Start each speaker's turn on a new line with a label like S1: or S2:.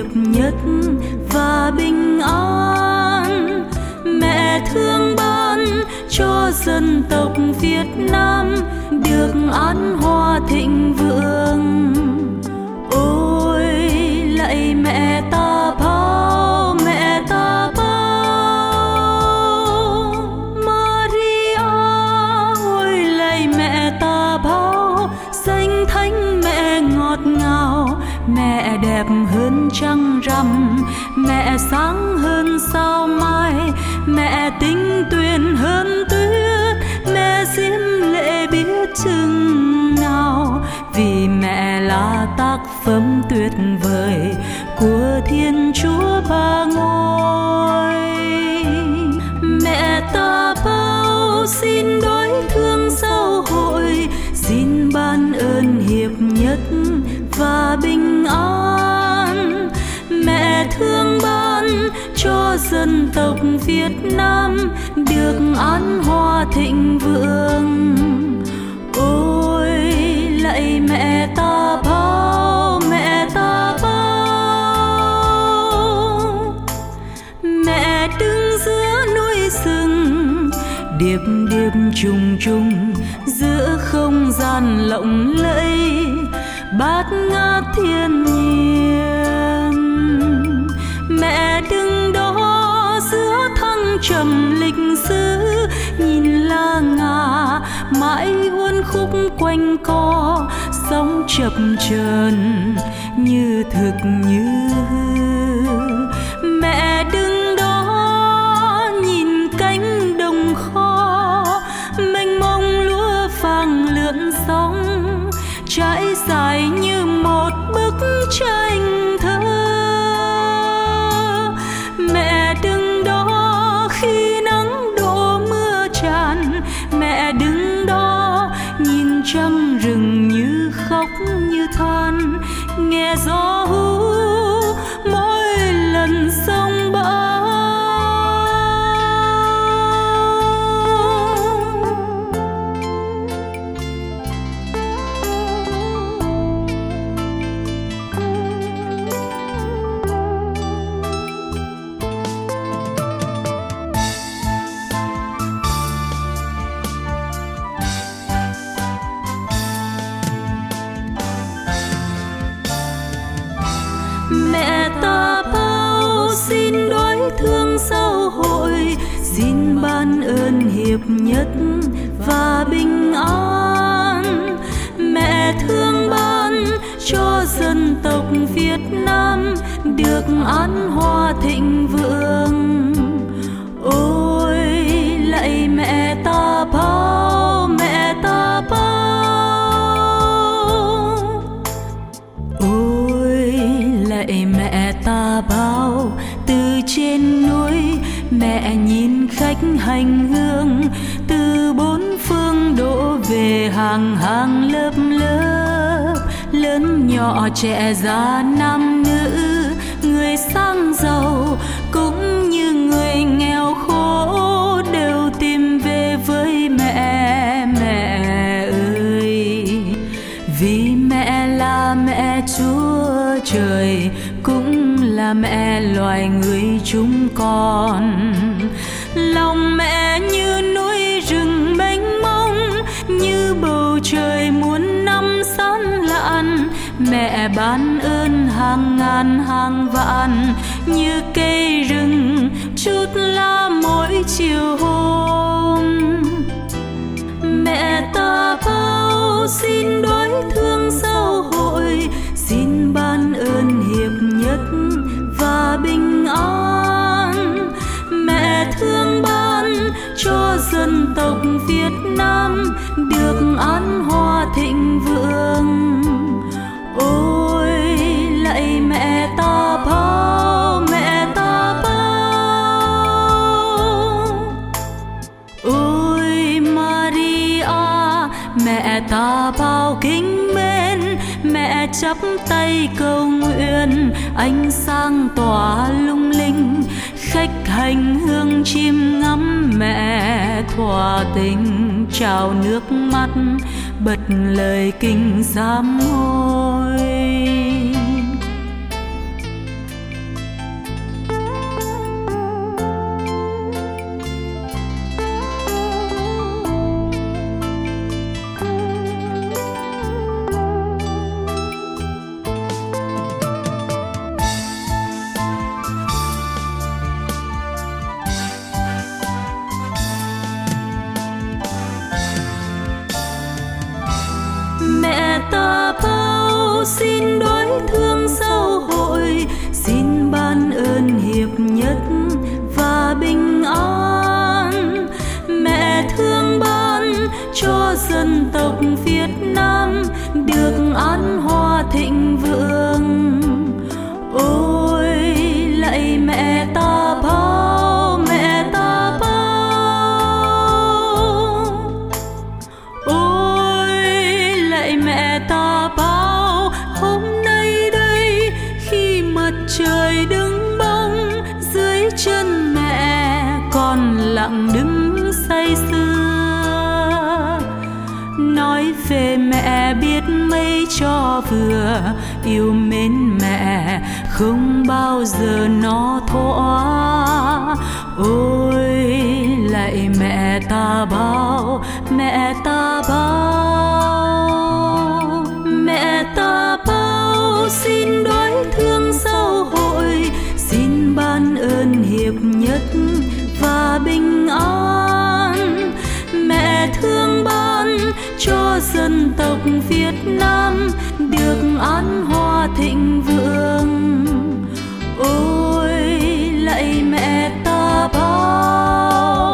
S1: nhất và bình an. Mẹ thương ban cho dân tộc Việt Nam được an hòa thịnh vượng. Ôi lạy mẹ ta bao, mẹ ta bao, Maria ôi lạy mẹ ta bao, danh thánh mẹ ngọt ngào, mẹ đẹp hơn trăng rằm, mẹ sáng hơn sao mai, mẹ tinh tuyền hơn tuyết, mẹ diễm lệ biết chừng nào, vì mẹ là tác phẩm tuyệt vời của Thiên Chúa Ba Ngôi. Mẹ ta bao xin đối thương giáo hội, xin ban ơn hiệp nhất và bình an. Mẹ thương ban cho dân tộc Việt Nam được an hòa thịnh vượng. Ôi lạy mẹ ta bao, mẹ ta bao, mẹ đứng giữa núi rừng điệp điệp trùng trùng, giữa không gian lộng lẫy bát ngát thiên nhiên. Mẹ đứng đó giữa thăng trầm lịch sử, nhìn la ngà mãi uốn khúc quanh co, sóng chập chờn như thực như hư. Mẹ đứng đó nhìn cánh đồng kho, mênh mông lúa vàng lượn sóng, trải dài như một bức tranh thơ. Mẹ đứng đó khi nắng đổ mưa tràn, mẹ đứng đó nhìn trăng rừng như khóc như than, nghe gió hú mỗi lần sông bão. Mẹ ta bao xin đối thương giáo hội, xin ban ơn hiệp nhất và bình an. Mẹ thương ban cho dân tộc Việt Nam được an hòa thịnh vượng. Ôi lạy mẹ ta bao, mẹ ta bao, ôi lạy mẹ ta bao. Từ trên núi mẹ nhìn khách hành hương, từ bốn phương đổ về hàng hàng lớp lớp, lớn nhỏ trẻ già nam nữ, người sang giàu cũng như người nghèo khổ, đều tìm về với mẹ. Mẹ ơi, vì mẹ là mẹ Chúa Trời, cũng là mẹ loài người chúng con. Lòng mẹ như núi rừng mênh mông, như bầu trời muôn năm sáng lạn. Mẹ ban ơn hàng ngàn hàng vạn, như cây rừng chút lá mỗi chiều hôm. Mẹ ta bao xin đối thương giáo hội, xin ban ơn hiệp nhất và bình an. Mẹ thương ban cho dân tộc Việt Nam được an hòa thịnh vượng. Ôi lạy mẹ ta bao, mẹ ta bao, ôi Maria mẹ ta bao kính mến. Mẹ chắp tay cầu nguyện, ánh sáng tỏa lung linh, khách hành hương chiêm ngắm mẹ thỏa tình, trào nước mắt bật lời kinh sám hối. mẹ ta bao xin đối thương xã hội, xin ban ơn hiệp nhất và bình an. Mẹ thương ban cho dân tộc Việt Nam được an hòa thịnh vượng. Ôi lạy mẹ ta bao, mẹ ta bao. Ôi lạy mẹ ta bao, hôm nay đây khi mặt trời đứng bóng dưới chân mẹ còn lặng đứng say sưa. Nói về mẹ biết mấy cho vừa, yêu mến mẹ không bao giờ nó thỏa. Ôi lạy mẹ ta bao, mẹ ta bao. Mẹ ta bao xin đối thương xã hội, xin ban ơn hiệp nhất và bình an. Mẹ thương ban cho dân tộc Việt Nam được an hòa thịnh vượng. Ôi lạy mẹ ta bao.